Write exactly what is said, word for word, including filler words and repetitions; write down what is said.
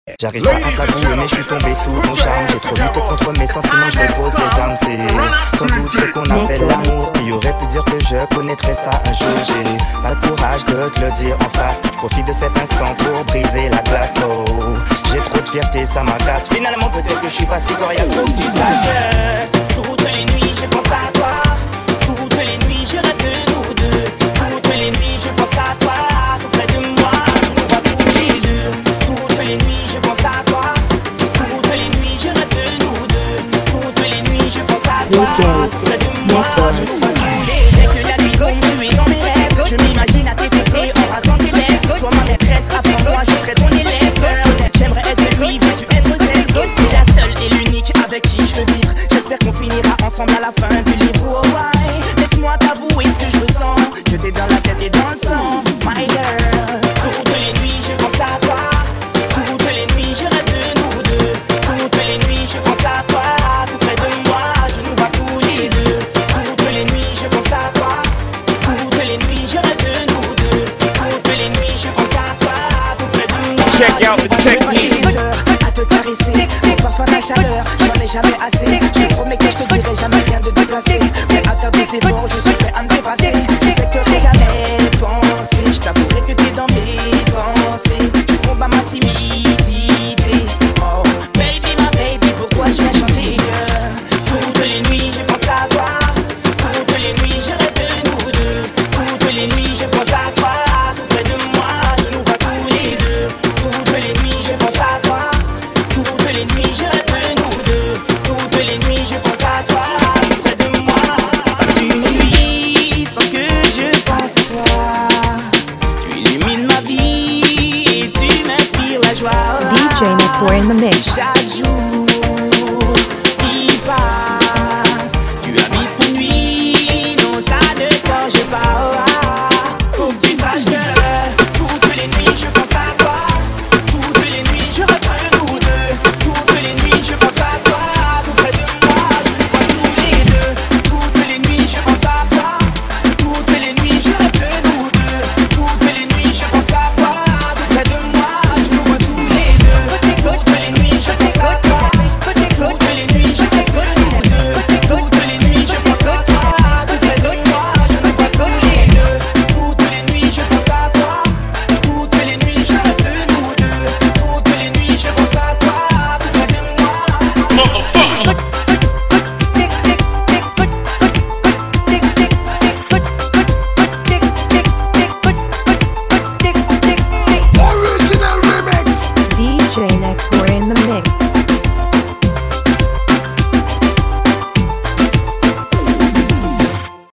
J'arrive pas à t'avouer mais je suis tombé sous ton charme. J'ai trop lutté contre mes sentiments, je dépose les armes. C'est sans doute ce qu'on appelle l'amour. Qui aurait pu dire que je connaîtrais ça un jour. J'ai pas le courage de te le dire en face. Je profite de cet instant pour briser la glace. Oh, j'ai trop de fierté, ça m'agace. Finalement peut-être que je suis pas si coriace. Faut que tu saches que toutes les nuits je pense à toi. Toutes les nuits je rêve de nous deux. Toutes les nuits je pense à toi. Tout près de moi, on va tous les deux. Toutes les nuits je pense à toi. Toutes les nuits je rêve de nous deux. Toutes les nuits je pense à toi. Tout près de moi, je nous vois tous les deux. Dès que la nuit tombe, tu es dans mes rêves. Je m'imagine à tes côtés en rasant tes lèvres. Sois ma maîtresse, après moi je serai ton élève. J'aimerais être celui, veux-tu être celle? T'es la seule et l'unique avec qui je veux vivre. J'espère qu'on finira ensemble à la fin du livre. Oh ouais, laisse-moi t'avouer ce que je ressens. Je t'ai dans la tête et dans le sang, my girl. Toutes les nuits je pense à toi. Toutes les nuits je rêve de nous deux. Toutes les nuits je pense à toi. Tout près de moi, je nous vois tous les deux. Toutes les nuits je pense à toi. Toutes les nuits je rêve de nous deux. Toutes les nuits je pense à toi. Tout près de moi. Check out the technique. À te caresser, mon parfum, ma chaleur, j'en ai jamais assez. Je te promets que je te dirai jamais rien de déplacé. Prêt à faire des efforts, je suis prêt à me dépasser. Je sais que j'ai jamais pensé. Je t'avouerai que t'es dans mes pensées. Tu combats ma timidité. Oh baby, ma baby, pour toi je vais chanter. Toutes les nuits je pense à toi. Toutes les nuits je rêve de nous deux. Toutes les nuits je pense à toi. Tout près de moi, je nous vois tous les deux. Toutes les nuits je pense à toi. Toutes les nuits je rêve de nous deux. Toutes les nuits je pense à toi. Tout près de moi. Une nuit sans que je pense à toi. Tu illumines ma vie et tu m'inspires la joie. D J Nick in the mix. Chaque jour qui passe, tu habites mes nuits. Non, ça ne change pas. Faut que tu saches que toutes les nuits je pense à toi. Toutes les nuits je rêve de nous deux. Toutes les nuits je pense à toi. Tout près de moi, je nous vois tous les deux. Toutes les nuits je pense à toi. Toutes les nuits je rêve de nous deux. Toutes les nuits je pense à toi. Tout près de moi, je nous vois tous les deux. Toutes les nuits je pense à toi. Toutes les nuits je rêve de nous deux. Toutes les nuits je pense à toi. Tout près de moi, je nous vois tous les deux. Toutes les nuits je pense à toi. Toutes les nuits je rêve de nous deux. Toutes les nuits je pense à toi. Tout près de moi. D J Nick in the mix.